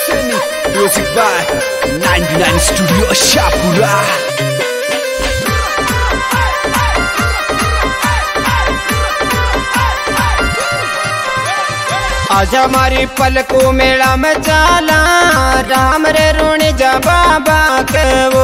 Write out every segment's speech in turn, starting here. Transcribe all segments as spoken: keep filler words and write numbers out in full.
Semi music by ninety-nine Studio Ashapura. आज हमारी पलकों मेला में चाला राम रे ऋणी जा बाबा के वो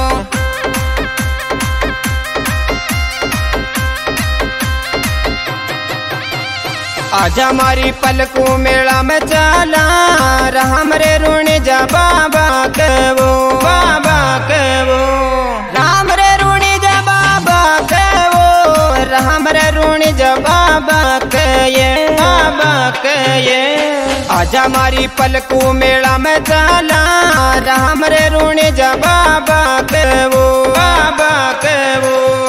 आज हमारी पलकों मेला में चाला राम रे ऋणी जा बाबा के वो बाबा के वो राम रे ऋणी जा बाबा के वो राम रे ऋणी जा बाबा के ये बाबा के ये आज हमारी पलकों मेला में चाला राम रे ऋणी जा बाबा के वो बाबा के वो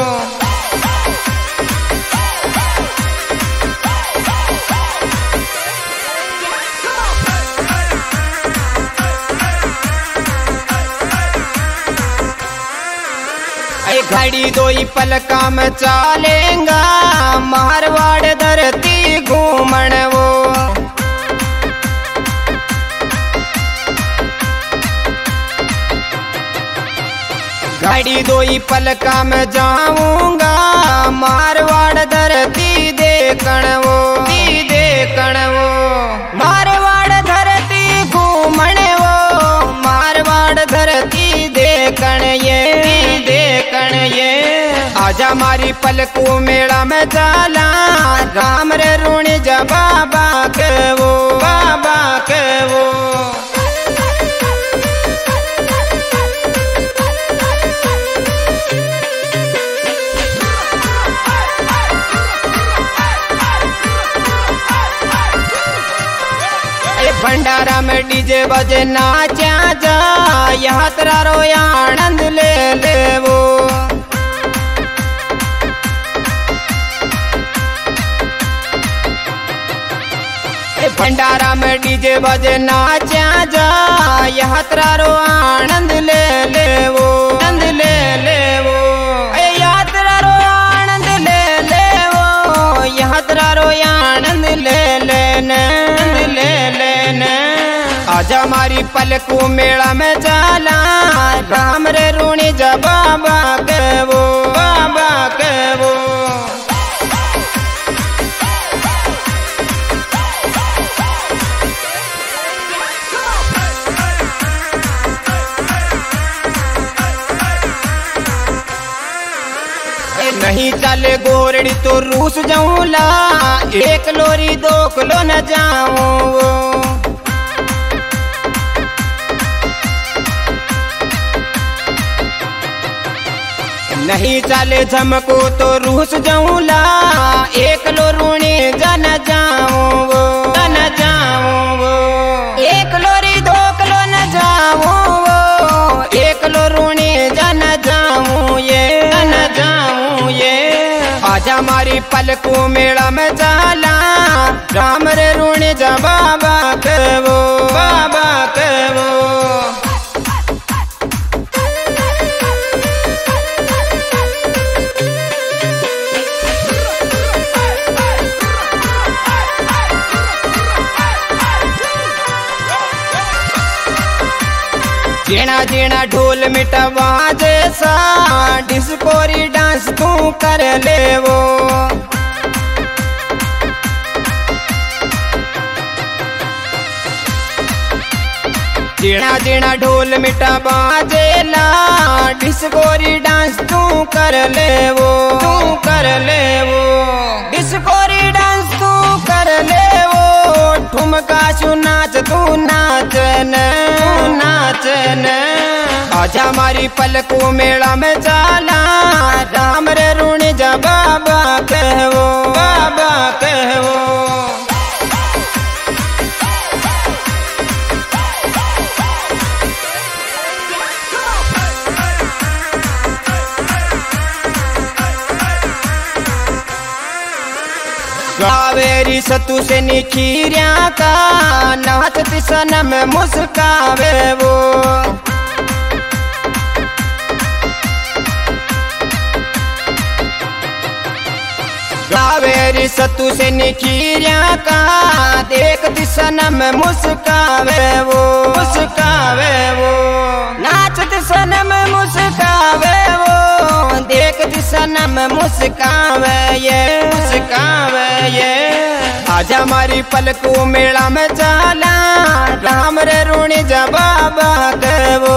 घड़ी दोई पलका में चालेंगा मारवाड़ धरती घूमण वो घड़ी दोई पलका में जाऊंगा मारवाड़ धरती देखण वो देखण वो मारवाड़ धरती घूमण वो मारवाड़ धरती देखण ये ये आज हमारी पलकों मेला में चाला राम रे ऋणी जा बाबा के वो बाबा के वो भंडारा में डीजे बजे नाचा जा यहाँ तेरा रो आनंद ले ले वो भंडारा में डीजे बजे नाचा जा यहाँ तेरा रो आनंद ले ले वो आनंद ले ले वो यहाँ तेरा रो आनंद ले ले वो यहाँ तेरा रो आनंद ले लेने ले लेने आज हमारी पलकों मेला में चाला राम रे ऋणी जा बाबा के वो बाबा के वो नहीं चले गोरड़ी तो रूस जाऊंला एक लोरी दो किलो न जाऊं नहीं चले झमको तो रूस जाऊंला एक लो ऋणी जन जाऊं जन जाऊं एक लोरी दो किलो न जाऊं एक लो ऋणी जन जाऊं ये जन जाऊं ये आज हमारी पलकों मेला में चाला राम रे ऋणी जा बाबा के वो बाबा के वो जीना जीना ढोल मिटवा जैसा डिस्कोरी डांस तू कर ले वो जीना जीना ढोल मिटवा जेला डिस्कोरी डांस तू कर ले वो तू कर ले वो डिस्कोरी डांस तू कर ले वो ठुमका सु नाच तू नाचन नाचन आज हमारी पलकों मेला में चाला राम रे ऋणी जा बाबा के वो बाबा के वो कावेरी सतु से निखीरिया का नाचती सनम मुस्कावे वो कावेरी सतु से निखीरिया का देख दिसनम मुस्कावे वो मुस्कावे वो नाचत सनम मुस्कावे वो देख दिसनम मुस्कावे ये मुस्कावे ये आजा हमारी पलकों मेला में जाला राम रे रूणी जबाबा के वो